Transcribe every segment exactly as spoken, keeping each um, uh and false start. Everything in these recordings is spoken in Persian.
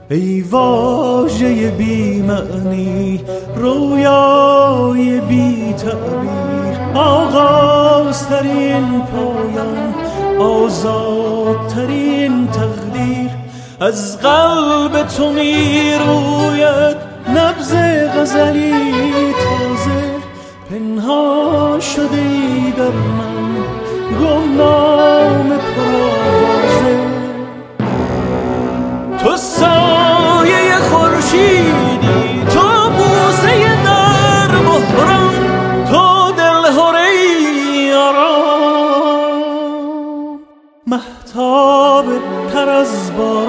ای واژه بی معنی، رویای بی تعبیر، آغازترین پایان، آزادترین تقدیر. از قلب تو می روید نبض غزلی تازه، پنهان شده ای در من گمنام پرآوازه. تو سایه خورشیدی، تو بوسه در بحران، تو دلهره ای آرام، مهتاب تر از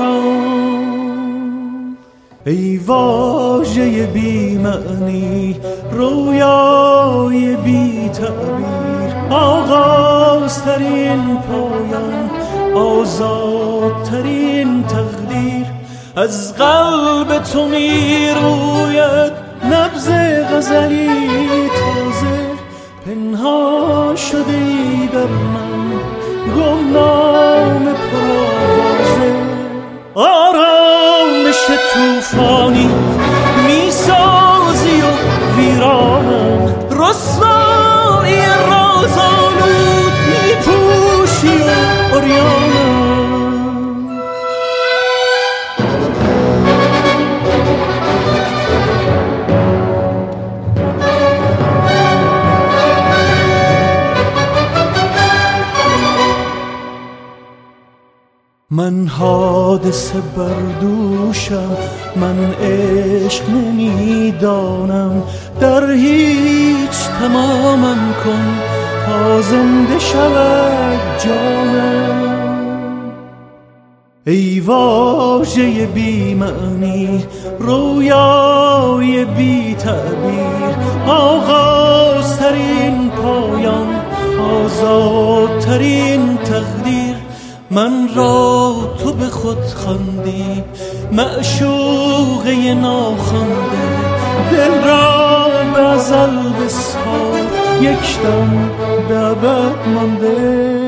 باران. ای واژه بی معنی، رویای بی تعبیر، آغازترین پایان، آزادترین تقدیر. از قلب تو می روید نبض غزلی تازه، پنهان شده ای در من گمنام پرآوازه. آرامش توفانی می سازی و ویرانم، رسوایی رازآلود می پوشی و عریانم. من حادثه بردوشم، من عشق نمیدانم، در هیچ تمامم کن تا زنده شود جانم. ای واژه بی معنی، رویای بی تعبیر، آغازترین پایان، آزادترین تقدیر. من را تو به خود خواندی، معشوقه ناخوانده، دل را به ازل بسپار، یک دم به ابد مانده.